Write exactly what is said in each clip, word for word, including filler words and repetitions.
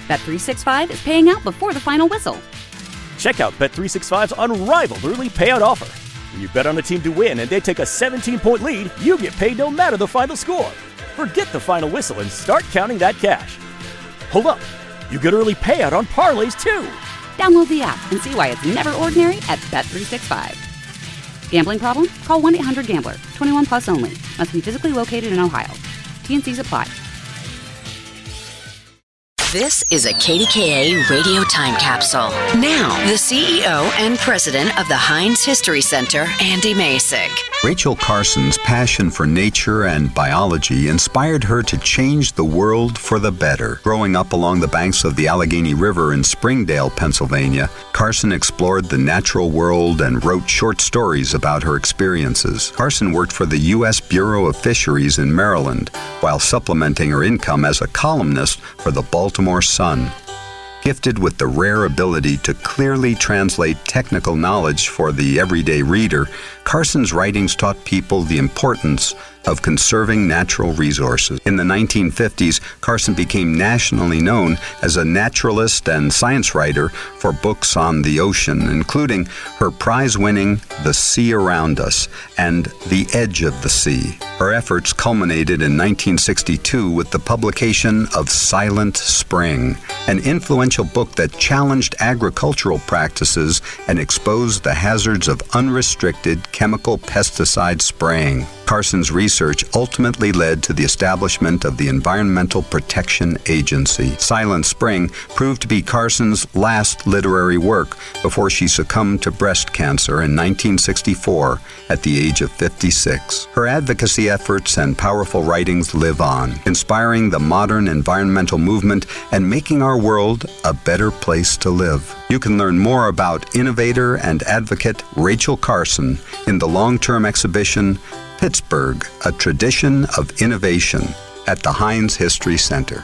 Bet three sixty-five is paying out before the final whistle. Check out Bet three sixty-five's unrivaled early payout offer. When you bet on a team to win and they take a seventeen-point lead, you get paid no matter the final score. Forget the final whistle and start counting that cash. Hold up. You get early payout on parlays, too. Download the app and see why it's never ordinary at Bet three sixty-five. Gambling problem? Call one eight hundred gambler. twenty-one plus only. Must be physically located in Ohio. T N Cs apply. This is a K D K A radio time capsule. Now, the C E O and president of the Heinz History Center, Andy Masek. Rachel Carson's passion for nature and biology inspired her to change the world for the better. Growing up along the banks of the Allegheny River in Springdale, Pennsylvania, Carson explored the natural world and wrote short stories about her experiences. Carson worked for the U S Bureau of Fisheries in Maryland, while supplementing her income as a columnist for the Baltimore Sun. Gifted with the rare ability to clearly translate technical knowledge for the everyday reader, Carson's writings taught people the importance of conserving natural resources. In the nineteen fifties, Carson became nationally known as a naturalist and science writer for books on the ocean, including her prize-winning The Sea Around Us and The Edge of the Sea. Her efforts culminated in nineteen sixty-two with the publication of Silent Spring, an influential book that challenged agricultural practices and exposed the hazards of unrestricted chemical pesticide spraying. Carson's research ultimately led to the establishment of the Environmental Protection Agency. Silent Spring proved to be Carson's last literary work before she succumbed to breast cancer in nineteen sixty-four at the age of fifty-six. Her advocacy efforts and powerful writings live on, inspiring the modern environmental movement and making our world a better place to live. You can learn more about innovator and advocate Rachel Carson in the long-term exhibition Pittsburgh, A Tradition of Innovation at the Heinz History Center.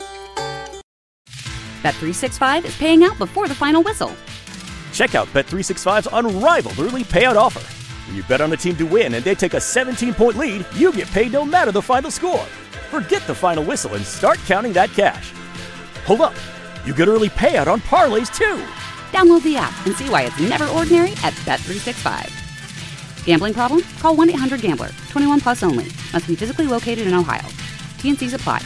Bet three sixty-five is paying out before the final whistle. Check out Bet three sixty-five's unrivaled early payout offer. When you bet on a team to win and they take a seventeen-point lead, you get paid no matter the final score. Forget the final whistle and start counting that cash. Hold up. You get early payout on parlays, too. Download the app and see why it's never ordinary at Bet three sixty-five. Gambling problem? Call one eight hundred gambler. twenty-one plus only. Must be physically located in Ohio. T N Cs apply.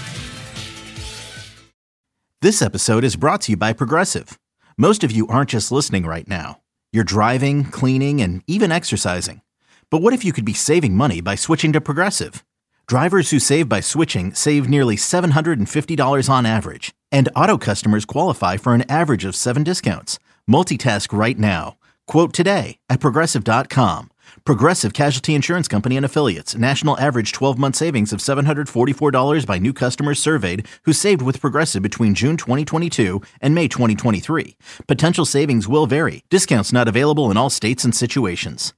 This episode is brought to you by Progressive. Most of you aren't just listening right now. You're driving, cleaning, and even exercising. But what if you could be saving money by switching to Progressive? Drivers who save by switching save nearly seven hundred fifty dollars on average. And auto customers qualify for an average of seven discounts. Multitask right now. Quote today at Progressive dot com. Progressive Casualty Insurance Company and Affiliates. National average twelve-month savings of seven hundred forty-four dollars by new customers surveyed who saved with Progressive between June twenty twenty-two and May twenty twenty-three. Potential savings will vary. Discounts not available in all states and situations.